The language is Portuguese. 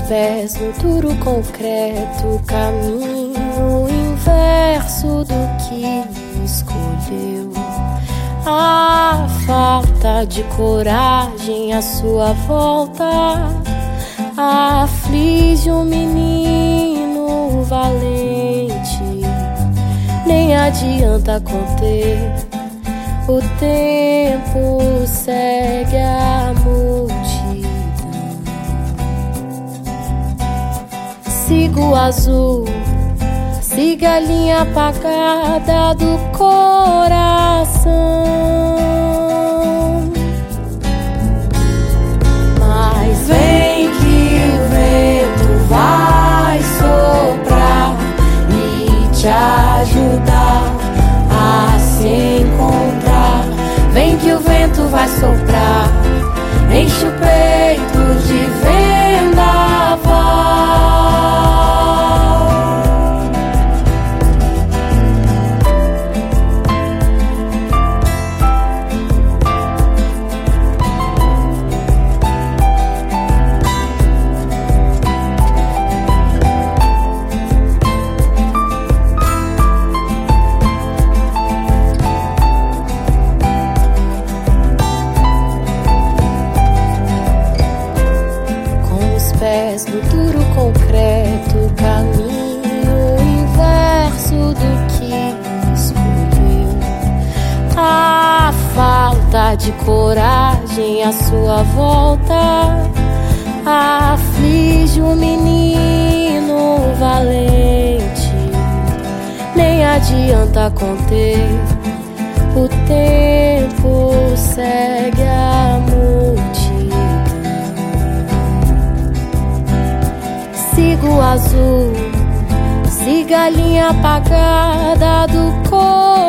pés no duro concreto, caminho inverso do que escolheu. A falta de coragem à sua volta aflige um menino valente. Nem adianta conter, o tempo segue a multidão. Siga o azul, siga a linha apagada do coração. Mas vem que o vento vai soprar e te ajudar a se encontrar. Vem que o vento vai soprar, enche o peito de vendaval. Pés no duro concreto, caminho inverso do que escolheu. A falta de coragem à sua volta aflige um menino valente. Nem adianta conter, o tempo segue a multidão. Siga o azul, siga a linha apagada do coração.